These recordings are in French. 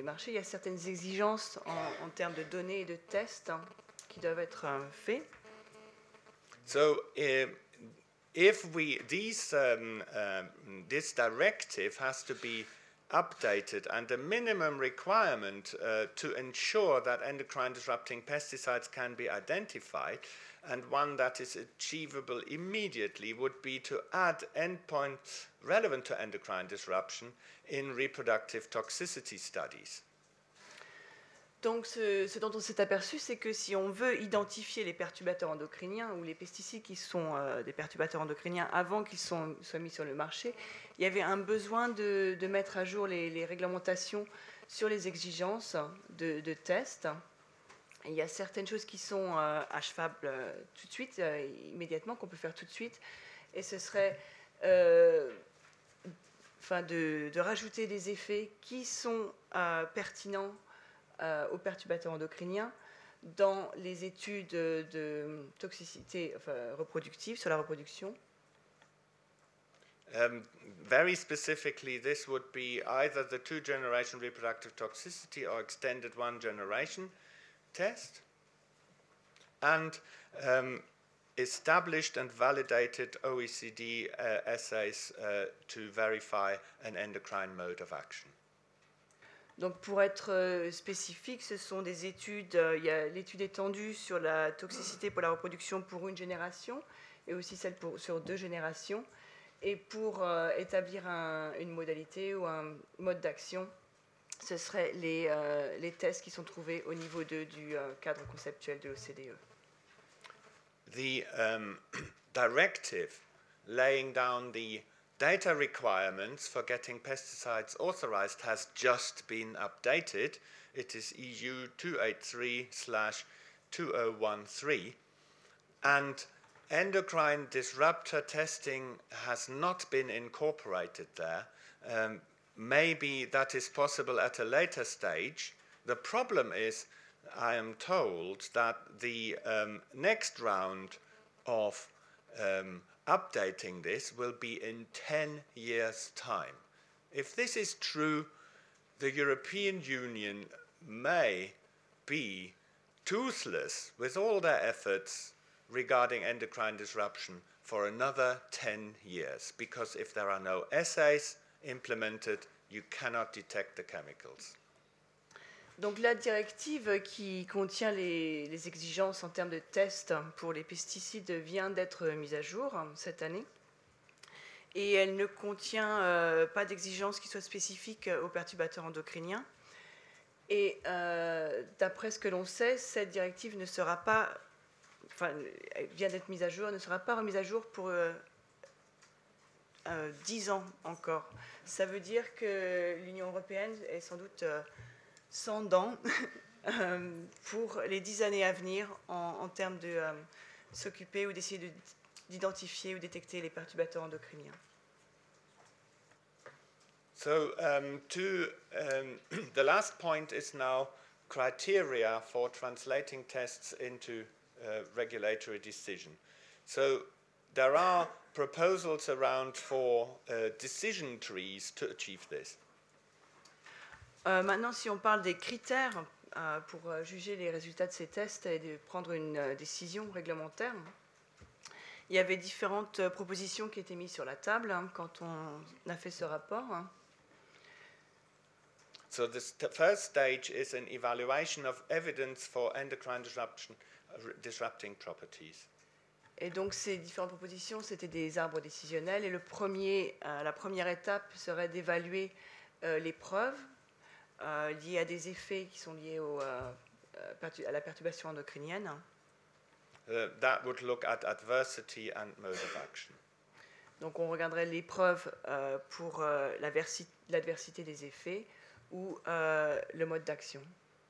marché, il y a certaines exigences en termes de données et de tests qui doivent être faits. So if this directive has to be updated, and a minimum requirement to ensure that endocrine disrupting pesticides can be identified, and one that is achievable immediately, would be to add endpoints relevant to endocrine disruption in reproductive toxicity studies. Donc ce dont on s'est aperçu, c'est que si on veut identifier les perturbateurs endocriniens ou les pesticides qui sont des perturbateurs endocriniens avant qu'ils soient mis sur le marché, il y avait un besoin de mettre à jour les réglementations sur les exigences de tests. Et il y a certaines choses qui sont achevables tout de suite, immédiatement, qu'on peut faire tout de suite. Et ce serait de rajouter des effets qui sont pertinents aux perturbateurs endocriniens dans les études de toxicité reproductive, sur la reproduction. Very specifically, this would be either the 2-generation reproductive toxicity or extended 1-generation test, and established and validated OECD assays to verify an endocrine mode of action. Donc pour être spécifique, ce sont des études, il y a l'étude étendue sur la toxicité pour la reproduction pour une génération et aussi celle sur 2 générations. Et pour établir une modalité ou un mode d'action, ce seraient les tests qui sont trouvés au niveau du cadre conceptuel de l'OCDE. The directive laying down the data requirements for getting pesticides authorized has just been updated. It is EU 283/2013, and endocrine disruptor testing has not been incorporated there. Maybe that is possible at a later stage. The problem is, I am told that the next round of updating this will be in 10 years' time. If this is true, the European Union may be toothless with all their efforts regarding endocrine disruption for another 10 years, because if there are no assays implemented, you cannot detect the chemicals. Donc la directive qui contient les exigences en termes de tests pour les pesticides vient d'être mise à jour cette année. Et elle ne contient pas d'exigences qui soient spécifiques aux perturbateurs endocriniens. Et d'après ce que l'on sait, cette directive ne sera pas, elle vient d'être mise à jour, ne sera pas remise à jour pour 10 ans encore. Ça veut dire que l'Union européenne est sans doute sans dents pour les 10 années à venir en termes de s'occuper ou d'essayer d'identifier ou détecter les perturbateurs endocriniens. So the last point is now criteria for translating tests into regulatory decision. So there are proposals around for decision trees to achieve this. Maintenant, si on parle des critères pour juger les résultats de ces tests et de prendre une décision réglementaire, il y avait différentes propositions qui étaient mises sur la table quand on a fait ce rapport. So the first stage is an evaluation of evidence for endocrine disrupting properties. Et donc ces différentes propositions, c'était des arbres décisionnels. Et la première étape serait d'évaluer les preuves liées à des effets qui sont liés à la perturbation endocrinienne. That would look at adversity and mode of action. Donc on regarderait les preuves pour l'adversité des effets ou le mode d'action.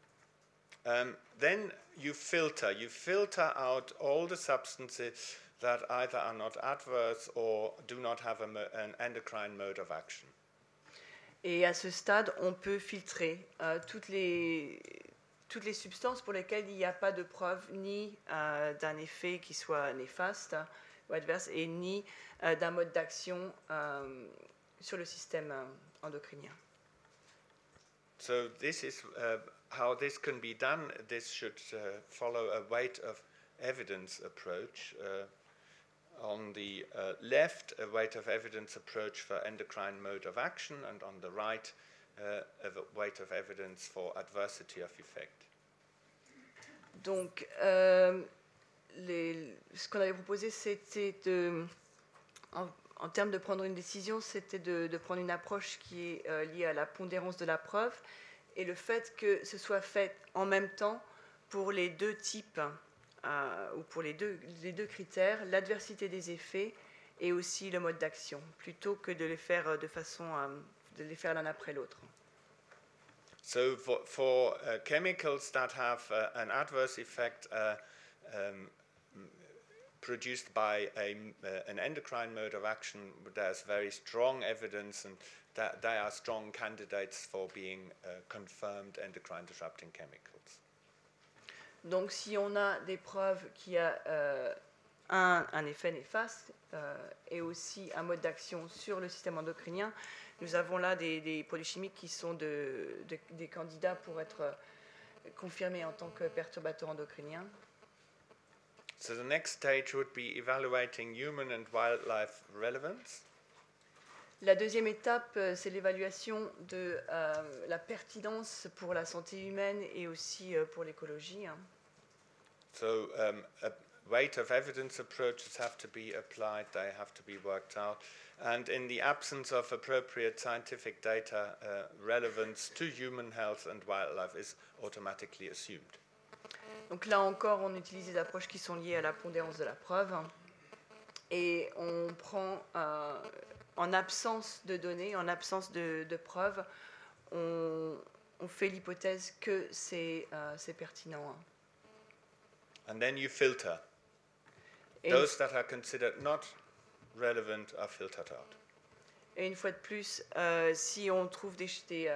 Then you filter out all the substances that either are not adverse or do not have an endocrine mode of action. Et à ce stade, on peut filtrer toutes les substances pour lesquelles il n'y a pas de preuve ni d'un effet qui soit néfaste ou adverse et ni d'un mode d'action sur le système endocrinien. So this is how this can be done. This should follow a weight of evidence approach. On the left, a weight of evidence approach for endocrine mode of action, and on the right, a weight of evidence for adversity of effect. Donc, ce qu'on avait proposé, c'était en termes de prendre une décision, c'était de prendre une approche qui est liée à la pondérance de la preuve et le fait que ce soit fait en même temps pour les deux types ou pour les deux critères, l'adversité des effets et aussi le mode d'action, plutôt que de les faire de les faire l'un après l'autre. So for chemicals that have an adverse effect produced by an endocrine mode of action, there's very strong evidence and that they are strong candidates for being confirmed endocrine disrupting chemicals. Donc si on a des preuves qui a un effet néfaste et aussi un mode d'action sur le système endocrinien, nous avons là des produits chimiques qui sont des candidats pour être confirmés en tant que perturbateurs endocriniens. So the next stage would be evaluating human and wildlife relevance. La deuxième étape, c'est l'évaluation de la pertinence pour la santé humaine et aussi pour l'écologie. So a weight of evidence approaches have to be applied, they have to be worked out. And in the absence of appropriate scientific data, relevance to human health and wildlife is automatically assumed. Donc là encore, on utilise des approches qui sont liées à la pondérance de la preuve. Et on prend, en absence de données, en absence de preuves, on fait l'hypothèse que c'est pertinent. And then you filter. Et Those that are considered not relevant are filtered out. Et une fois de plus, si on trouve si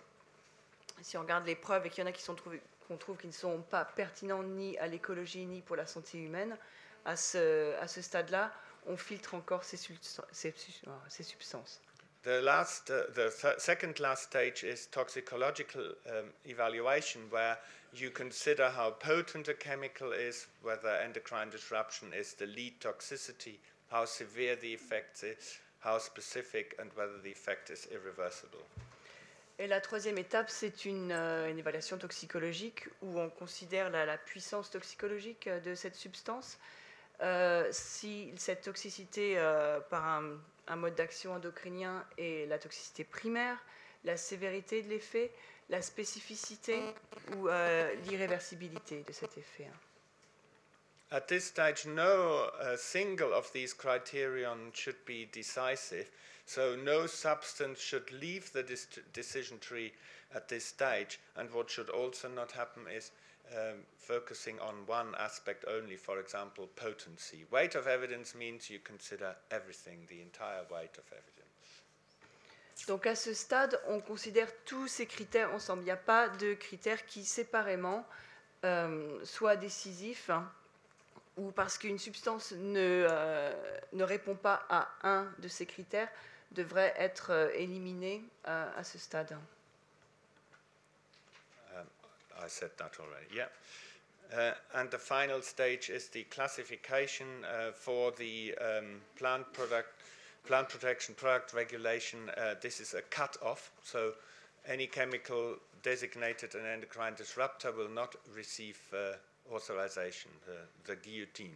on regarde les preuves et qu'il y en a qu'on trouve qui ne sont pas pertinents ni à l'écologie ni pour la santé humaine, à ce stade-là, on filtre encore ces substances. The second last stage is toxicological evaluation, where you consider how potent a chemical is, whether endocrine disruption is the lead toxicity, how severe the effect is, how specific, and whether the effect is irreversible. Et la troisième étape, c'est une évaluation toxicologique où on considère la puissance toxicologique de cette substance, si cette toxicité par un mode d'action endocrinien est la toxicité primaire, la sévérité de l'effet, la spécificité ou l'irréversibilité de cet effet. At this stage, no single of these criterion should be decisive, so no substance should leave the decision tree at this stage, and what should also not happen is focusing on one aspect only, for example, potency. Weight of evidence means you consider everything, the entire weight of evidence. Donc à ce stade, on considère tous ces critères ensemble. Il n'y a pas de critères qui séparément soient décisifs ou parce qu'une substance ne répond pas à un de ces critères devrait être éliminée à ce stade. I said that already, yeah. And the final stage is the classification for the plant protection product regulation. This is a cut-off, so any chemical designated an endocrine disruptor will not receive authorization, the guillotine.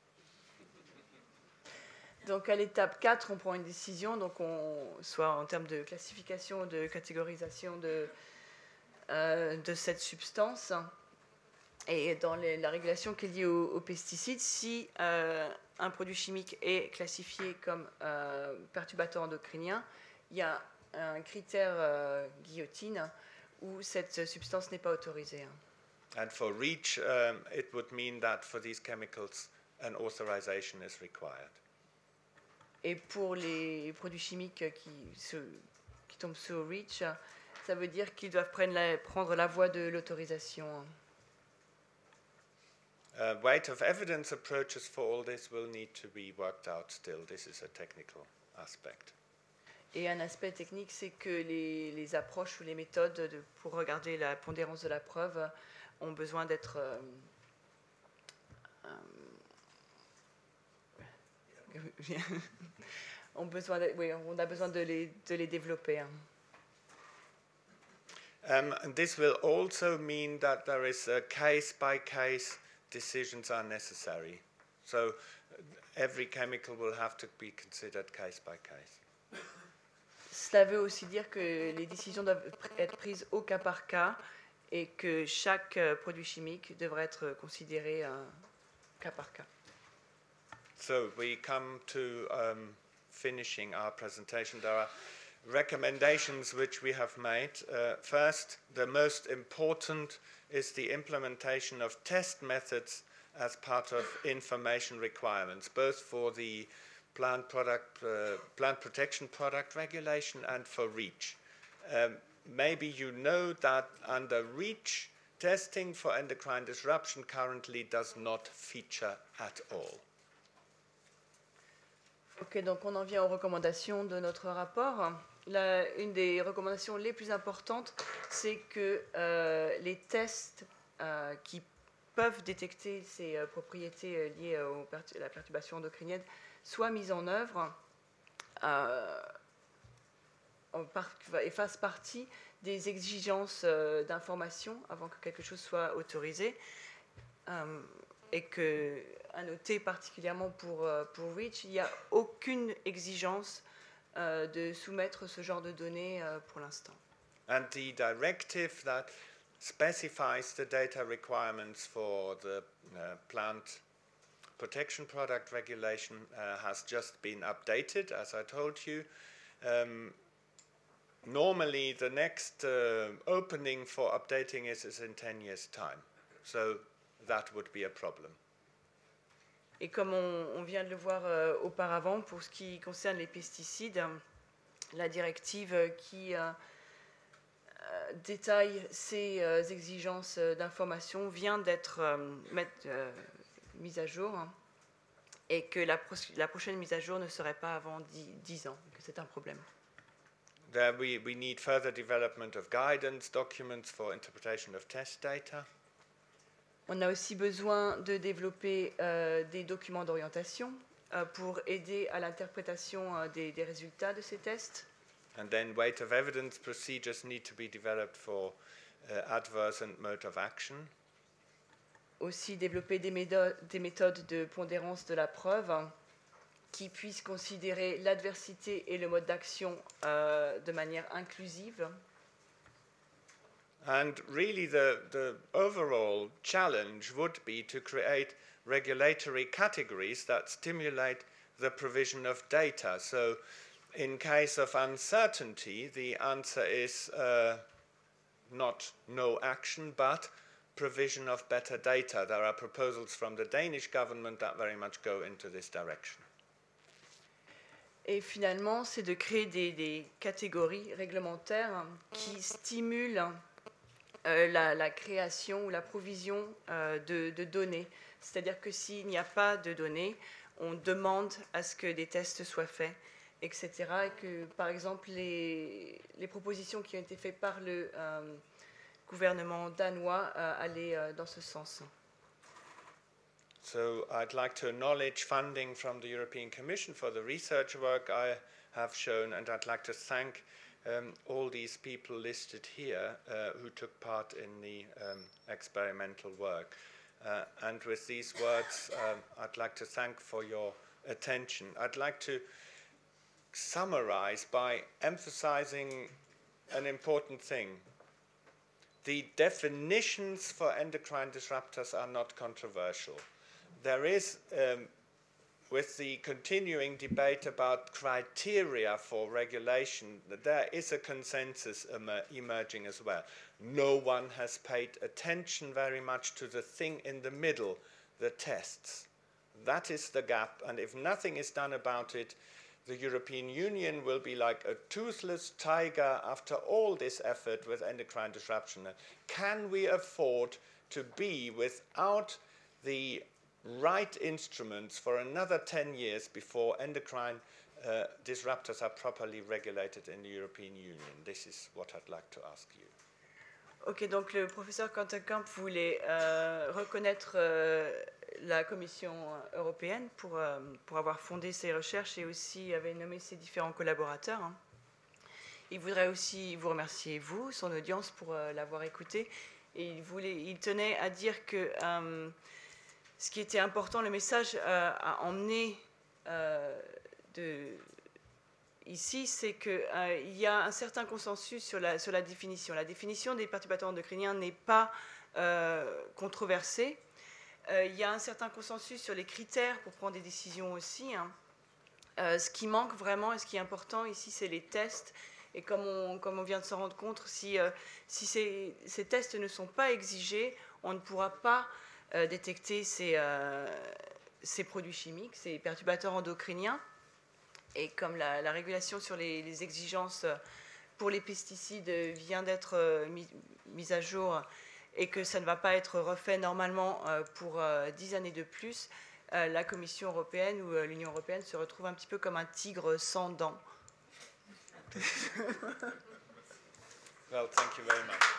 Donc à l'étape 4, on prend une décision, donc soit en termes de classification, de catégorisation de cette substance. Et dans la régulation qui est liée aux pesticides, si un produit chimique est classifié comme perturbateur endocrinien, il y a un critère guillotine où cette substance n'est pas autorisée. And for REACH, it would mean that for these chemicals, an authorization is required. Et pour les produits chimiques qui tombent sous REACH, ça veut dire qu'ils doivent prendre la voie de l'autorisation. Weight of evidence approaches for all this will need to be worked out still. This is a technical aspect. Et un aspect technique, c'est que les approches ou les méthodes pour regarder la pondérance de la preuve ont besoin d'être on a besoin de les développer. Hein. And this will also mean that there is a case-by-case decisions are necessary. So every chemical will have to be considered case by case. Cela veut aussi dire que les décisions doivent être prises au cas par cas et que chaque produit chimique devrait être considéré cas par cas. So we come to finishing our presentation. There are recommendations which we have made. First, the most important is the implementation of test methods as part of information requirements, both for the plant protection product regulation and for REACH. Maybe you know that under REACH, testing for endocrine disruption currently does not feature at all. Ok, donc on en vient aux recommandations de notre rapport. Une des recommandations les plus importantes, c'est que les tests qui peuvent détecter ces propriétés liées à la perturbation endocrinienne soient mis en œuvre et fassent partie des exigences d'information avant que quelque chose soit autorisé. Et que, à noter particulièrement pour REACH, il n'y a aucune exigence de soumettre ce genre de données pour l'instant. And the directive that specifies the data requirements for the plant protection product regulation has just been updated, as I told you. Normally, the next opening for updating is in 10 years' time. So that would be a problem. Et comme on vient de le voir auparavant, pour ce qui concerne les pesticides, la directive qui détaille ces exigences d'information vient d'être mise à jour, et que la prochaine mise à jour ne serait pas avant 10 ans, que c'est un problème. There we need further development of guidance documents for interpretation of test data. On a aussi besoin de développer des documents d'orientation pour aider à l'interprétation des résultats de ces tests. And then weight of evidence procedures need to be developed for adverse and mode of action. Aussi développer des méthodes de pondérance de la preuve qui puissent considérer l'adversité et le mode d'action de manière inclusive. And really the overall challenge would be to create regulatory categories that stimulate the provision of data. So in case of uncertainty, the answer is not no action, but provision of better data. There are proposals from the Danish government that very much go into this direction. Et finalement, c'est de créer des catégories réglementaires qui stimulent la création ou la provision de données. C'est-à-dire que s'il n'y a pas de données, on demande à ce que des tests soient faits, etc. Et que, par exemple, les propositions qui ont été faites par le gouvernement danois allaient dans ce sens. So I'd like to acknowledge funding from the European Commission for the research work I have shown, and I'd like to thank all these people listed here who took part in the experimental work. And with these words, I'd like to thank for your attention. I'd like to summarize by emphasizing an important thing. The definitions for endocrine disruptors are not controversial. There is, with the continuing debate about criteria for regulation, there is a consensus emerging as well. No one has paid attention very much to the thing in the middle, the tests. That is the gap, and if nothing is done about it, the European Union will be like a toothless tiger after all this effort with endocrine disruption. Can we afford to be without the right instruments for another 10 years before endocrine disruptors are properly regulated in the European Union. This is what I'd like to ask you. Ok, donc le professeur Kantenkamp voulait reconnaître la Commission européenne pour avoir fondé ses recherches et aussi avait nommé ses différents collaborateurs. Hein. Il voudrait aussi vous remercier, vous, son audience, pour l'avoir écouté. Et il tenait à dire que ce qui était important, le message à emmener ici, c'est qu'il y a un certain consensus sur la définition. La définition des perturbateurs endocriniens n'est pas controversée. Il y a un certain consensus sur les critères pour prendre des décisions aussi. Hein. Ce qui manque vraiment et ce qui est important ici, c'est les tests. Et comme on vient de s'en rendre compte, si ces tests ne sont pas exigés, on ne pourra pas détecter ces produits chimiques, ces perturbateurs endocriniens. Et comme la régulation sur les exigences pour les pesticides vient d'être mise à jour et que ça ne va pas être refait normalement pour 10 années de plus, la Commission européenne ou l'Union européenne se retrouve un petit peu comme un tigre sans dents. Well, thank you very much.